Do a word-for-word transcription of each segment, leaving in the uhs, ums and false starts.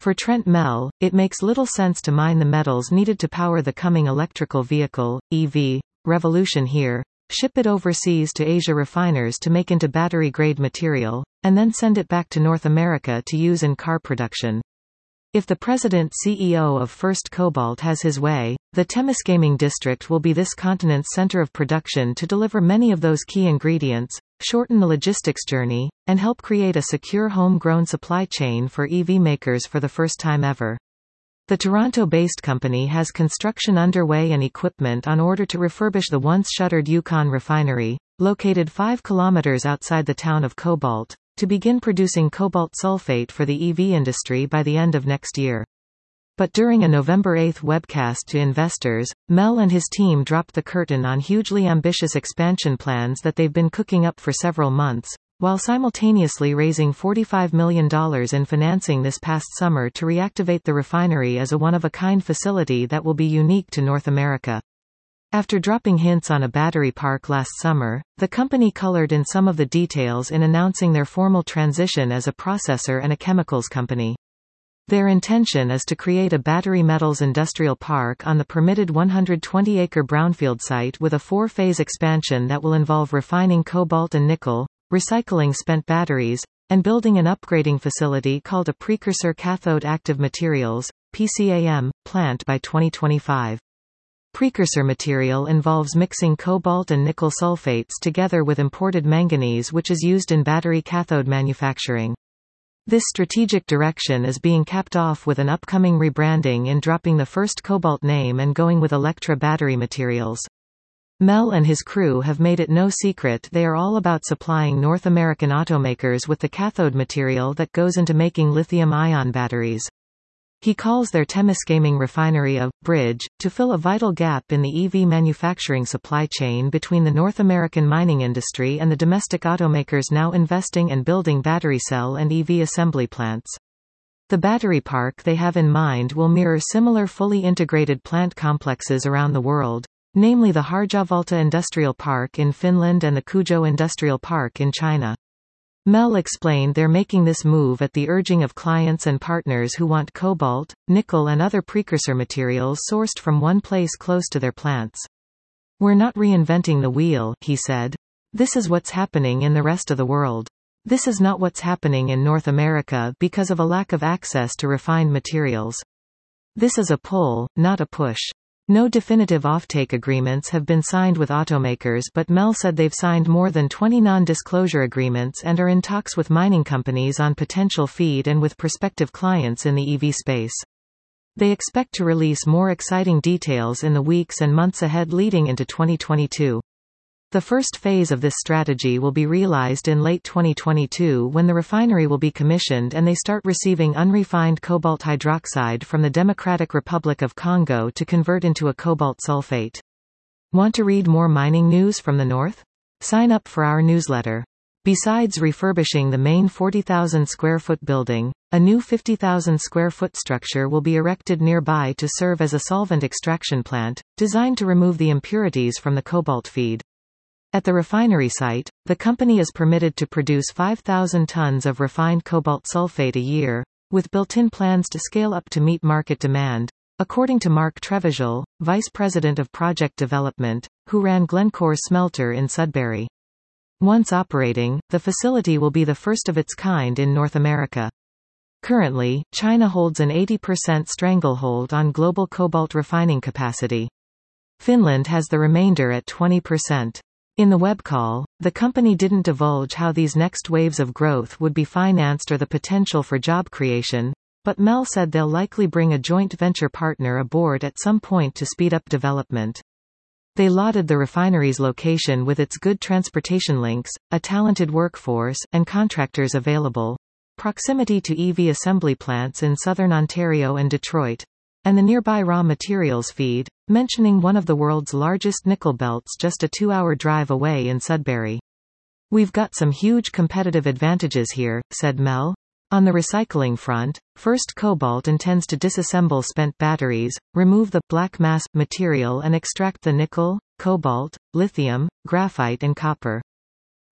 For Trent Mell, it makes little sense to mine the metals needed to power the coming electrical vehicle, E V, revolution here, ship it overseas to Asia refiners to make into battery-grade material, and then send it back to North America to use in car production. If the president-C E O of First Cobalt has his way, the Temiskaming district will be this continent's center of production to deliver many of those key ingredients, shorten the logistics journey, and help create a secure home-grown supply chain for E V makers for the first time ever. The Toronto-based company has construction underway and equipment on order to refurbish the once-shuttered Yukon refinery, located five kilometers outside the town of Cobalt, to begin producing cobalt sulfate for the E V industry by the end of next year. But during a November eighth webcast to investors, Mell and his team dropped the curtain on hugely ambitious expansion plans that they've been cooking up for several months, while simultaneously raising forty-five million dollars in financing this past summer to reactivate the refinery as a one-of-a-kind facility that will be unique to North America. After dropping hints on a battery park last summer, the company colored in some of the details in announcing their formal transition as a processor and a chemicals company. Their intention is to create a battery metals industrial park on the permitted one hundred twenty acre brownfield site with a four-phase expansion that will involve refining cobalt and nickel, recycling spent batteries, and building an upgrading facility called a Precursor Cathode Active Materials (P C A M) plant by twenty twenty-five. Precursor material involves mixing cobalt and nickel sulfates together with imported manganese, which is used in battery cathode manufacturing. This strategic direction is being capped off with an upcoming rebranding in dropping the First Cobalt name and going with Electra Battery Materials. Mell and his crew have made it no secret they are all about supplying North American automakers with the cathode material that goes into making lithium-ion batteries. He calls their Temiskaming refinery a bridge to fill a vital gap in the E V manufacturing supply chain between the North American mining industry and the domestic automakers now investing and building battery cell and E V assembly plants. The battery park they have in mind will mirror similar fully integrated plant complexes around the world, namely the Harjavalta Industrial Park in Finland and the Kuzhou Industrial Park in China. Mell explained they're making this move at the urging of clients and partners who want cobalt, nickel and other precursor materials sourced from one place close to their plants. We're not reinventing the wheel, he said. This is what's happening in the rest of the world. This is not what's happening in North America because of a lack of access to refined materials. This is a pull, not a push. No definitive offtake agreements have been signed with automakers, but Mell said they've signed more than twenty non-disclosure agreements and are in talks with mining companies on potential feed and with prospective clients in the E V space. They expect to release more exciting details in the weeks and months ahead leading into twenty twenty-two. The first phase of this strategy will be realized in late twenty twenty-two when the refinery will be commissioned and they start receiving unrefined cobalt hydroxide from the Democratic Republic of Congo to convert into a cobalt sulfate. Want to read more mining news from the north? Sign up for our newsletter. Besides refurbishing the main forty thousand square foot building, a new fifty thousand square foot structure will be erected nearby to serve as a solvent extraction plant, designed to remove the impurities from the cobalt feed. At the refinery site, the company is permitted to produce five thousand tons of refined cobalt sulfate a year, with built-in plans to scale up to meet market demand, according to Mark Trevisiol, Vice President of Project Development, who ran Glencore's smelter in Sudbury. Once operating, the facility will be the first of its kind in North America. Currently, China holds an eighty percent stranglehold on global cobalt refining capacity. Finland has the remainder at twenty percent. In the web call, the company didn't divulge how these next waves of growth would be financed or the potential for job creation, but Mell said they'll likely bring a joint venture partner aboard at some point to speed up development. They lauded the refinery's location with its good transportation links, a talented workforce, and contractors available, proximity to E V assembly plants in southern Ontario and Detroit, and the nearby raw materials feed, mentioning one of the world's largest nickel belts just a two-hour drive away in Sudbury. We've got some huge competitive advantages here, said Mell. On the recycling front, First Cobalt intends to disassemble spent batteries, remove the black mass material and extract the nickel, cobalt, lithium, graphite and copper.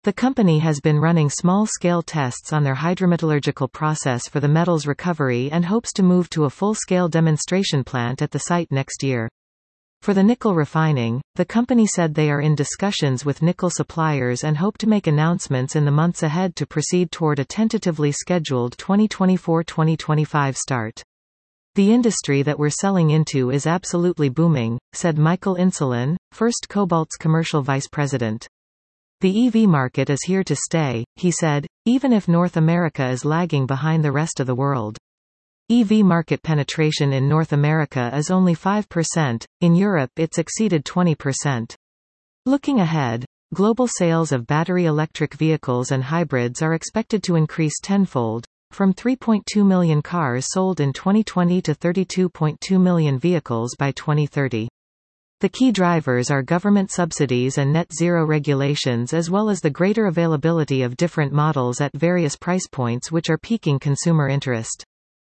The company has been running small-scale tests on their hydrometallurgical process for the metals recovery and hopes to move to a full-scale demonstration plant at the site next year. For the nickel refining, the company said they are in discussions with nickel suppliers and hope to make announcements in the months ahead to proceed toward a tentatively scheduled twenty twenty-four to twenty twenty-five start. The industry that we're selling into is absolutely booming, said Michael Insulan, First Cobalt's commercial vice president. The E V market is here to stay, he said, even if North America is lagging behind the rest of the world. E V market penetration in North America is only five percent, in Europe it's exceeded twenty percent. Looking ahead, global sales of battery electric vehicles and hybrids are expected to increase tenfold, from three point two million cars sold in twenty twenty to thirty-two point two million vehicles by twenty thirty. The key drivers are government subsidies and net zero regulations, as well as the greater availability of different models at various price points, which are piquing consumer interest.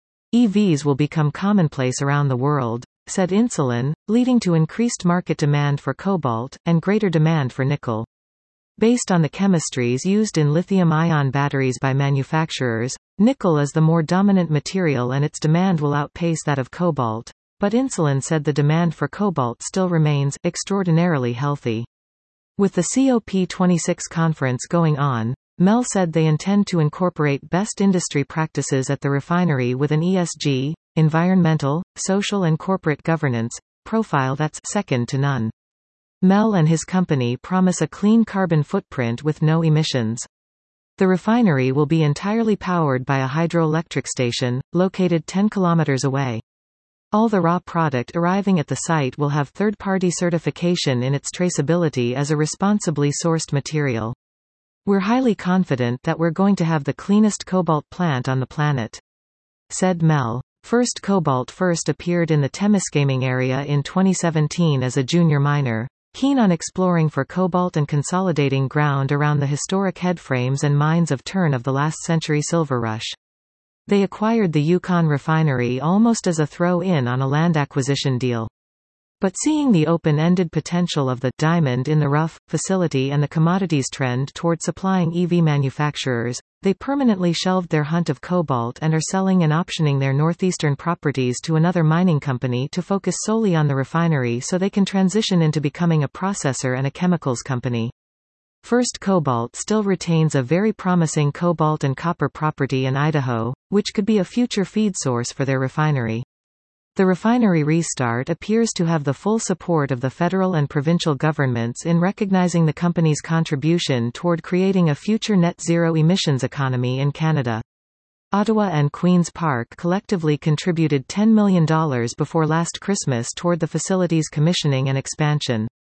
E Vs will become commonplace around the world, said Insulan, leading to increased market demand for cobalt, and greater demand for nickel. Based on the chemistries used in lithium-ion batteries by manufacturers, nickel is the more dominant material and its demand will outpace that of cobalt. But Insulan said the demand for cobalt still remains extraordinarily healthy. With the COP twenty-six conference going on, M E L said they intend to incorporate best industry practices at the refinery with an E S G, environmental, social and corporate governance, profile that's second to none. M E L and his company promise a clean carbon footprint with no emissions. The refinery will be entirely powered by a hydroelectric station, located ten kilometers away. All the raw product arriving at the site will have third-party certification in its traceability as a responsibly sourced material. We're highly confident that we're going to have the cleanest cobalt plant on the planet, said M E L. First Cobalt first appeared in the Temiskaming area in twenty seventeen as a junior miner, keen on exploring for cobalt and consolidating ground around the historic headframes and mines of turn of the last century silver rush. They acquired the Yukon refinery almost as a throw-in on a land acquisition deal. But seeing the open-ended potential of the diamond in the rough facility and the commodities trend toward supplying E V manufacturers, they permanently shelved their hunt of cobalt and are selling and optioning their northeastern properties to another mining company to focus solely on the refinery so they can transition into becoming a processor and a chemicals company. First Cobalt still retains a very promising cobalt and copper property in Idaho, which could be a future feed source for their refinery. The refinery restart appears to have the full support of the federal and provincial governments in recognizing the company's contribution toward creating a future net zero emissions economy in Canada. Ottawa and Queen's Park collectively contributed ten million dollars before last Christmas toward the facility's commissioning and expansion.